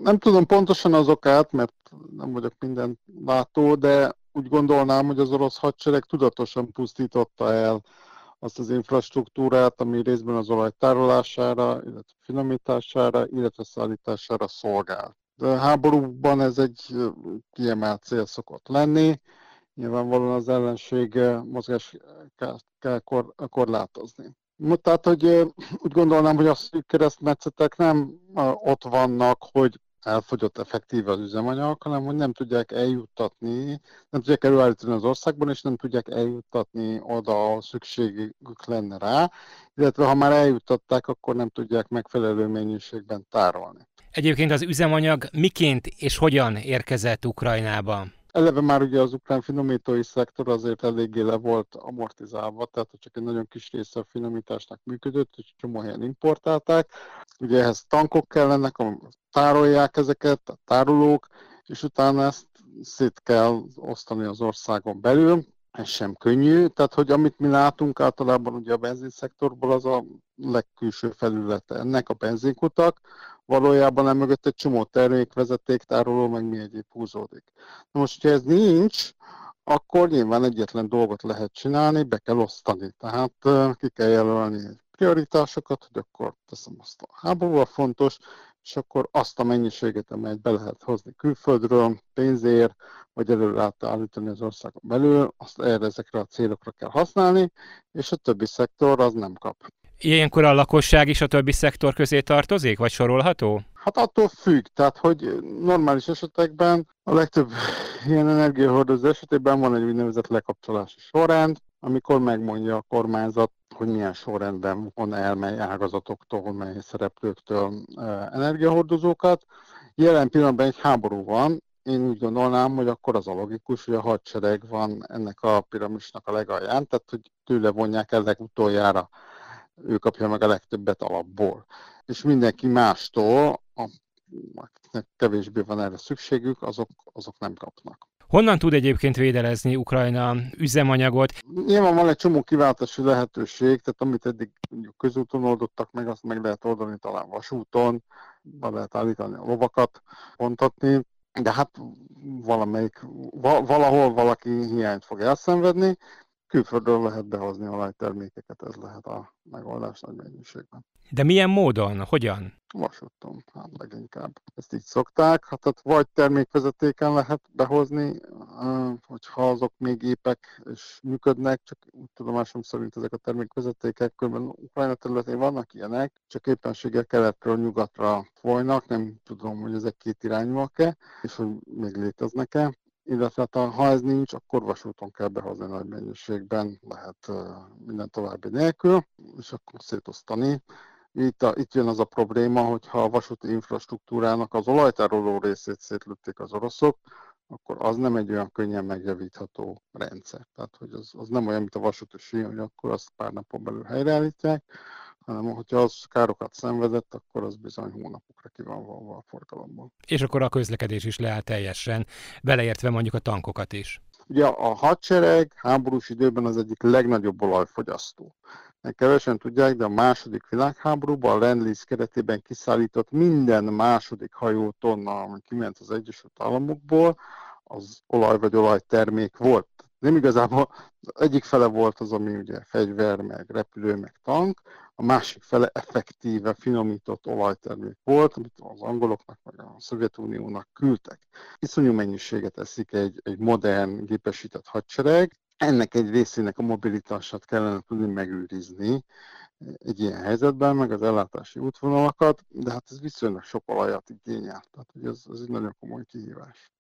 Nem tudom pontosan az okát, mert nem vagyok minden látó, de úgy gondolnám, hogy az orosz hadsereg tudatosan pusztította el azt az infrastruktúrát, ami részben az olaj tárolására, illetve finomítására, illetve szállítására szolgál. De a háborúban ez egy kiemelt cél szokott lenni. Nyilvánvalóan az ellenség mozgás kell korlátozni. Tehát, hogy úgy gondolnám, hogy a szűk keresztmetszetek nem ott vannak, hogy elfogyott effektíve az üzemanyag, hanem hogy nem tudják eljuttatni, nem tudják előállítani az országban, és nem tudják eljuttatni oda, ahol szükségük lenne rá, illetve ha már eljuttatták, akkor nem tudják megfelelő mennyiségben tárolni. Egyébként az üzemanyag miként és hogyan érkezett Ukrajnába? Eleve már ugye az ukrán finomítói szektor azért eléggé le volt amortizálva, tehát csak egy nagyon kis része a finomításnak működött, és csomó helyen importálták. Ugye ehhez tankok kellenek, tárolják ezeket, a tárolók, és utána ezt szét kell osztani az országon belül. Ez sem könnyű, tehát hogy amit mi látunk általában ugye a benzinszektorból, az a legkülső felülete ennek a benzinkutak, valójában emögött egy csomó termék, vezetéktároló, meg mi egyéb húzódik. Na most, hogyha ez nincs, akkor nyilván egyetlen dolgot lehet csinálni, be kell osztani. Tehát ki kell jelölni prioritásokat, hogy akkor teszem azt a háborúval fontos, és akkor azt a mennyiséget, amelyet be lehet hozni külföldről, pénzért, vagy előre állítani az országon belül, azt erre ezekre a célokra kell használni, és a többi szektor az nem kap. Ilyenkor a lakosság is a többi szektor közé tartozik, vagy sorolható? Hát attól függ, tehát hogy normális esetekben a legtöbb ilyen energiahordozó esetében van egy úgynevezett lekapcsolási sorrend, amikor megmondja a kormányzat, hogy milyen sorrendben von el mely ágazatoktól, mely szereplőktől energiahordozókat. Jelen pillanatban egy háború van, én úgy gondolnám, hogy akkor az a logikus, hogy a hadsereg van ennek a piramisnak a legalján, tehát hogy tőle vonják el legutoljára, ő kapja meg a legtöbbet alapból. És mindenki mástól, akiknek kevésbé van erre szükségük, azok nem kapnak. Honnan tud egyébként védelezni Ukrajna üzemanyagot? Nyilván van egy csomó kiváltási lehetőség, tehát amit eddig mondjuk közúton oldottak meg, azt meg lehet oldani talán vasúton, be lehet állítani a lovakat, pontatni, de hát valahol valaki hiányt fog elszenvedni, külföldről lehet behozni olajtermékeket, ez lehet a megoldás nagy mennyiségben. De milyen módon? Hogyan? Vasúton, hát leginkább. Ezt így szokták, hát ott vagy termékvezetéken lehet behozni, hogyha azok még épek és működnek, csak úgy tudomásom szerint ezek a termékvezetékek kb. Ukrajna területén vannak ilyenek, csak éppenséggel keletről nyugatra folynak, nem tudom, hogy ezek két irányúak-e, és hogy még léteznek-e. Illetve ha ez nincs, akkor vasúton kell behozni nagy mennyiségben, lehet minden további nélkül, és akkor szétosztani. Itt jön az a probléma, hogyha a vasúti infrastruktúrának az olajtároló részét szétlőtték az oroszok, akkor az nem egy olyan könnyen megjavítható rendszer. Tehát, hogy az nem olyan, mint a vasúti sín, hogy akkor azt pár napon belül helyreállítják, hanem hogyha az károkat szenvedett, akkor az bizony hónapokra ki van vonva a forgalomból. És akkor a közlekedés is leáll teljesen, beleértve mondjuk a tankokat is. Ugye a hadsereg háborús időben az egyik legnagyobb olajfogyasztó. Kevesen tudják, de a második világháborúban a Lend-Lease keretében kiszállított minden második hajótonna, ami kiment az Egyesült Államokból, az olaj vagy olajtermék volt. Nem igazából az egyik fele volt az, ami ugye fegyver, meg repülő, meg tank, a másik fele effektíve finomított olajtermék volt, amit az angoloknak, meg a Szovjetuniónak küldtek. Iszonyú mennyiséget eszik egy modern, gépesített hadsereg, ennek egy részének a mobilitását kellene tudni megőrizni egy ilyen helyzetben, meg az ellátási útvonalakat, de hát ez viszonylag sok olajat igényel, tehát ez egy nagyon komoly kihívás.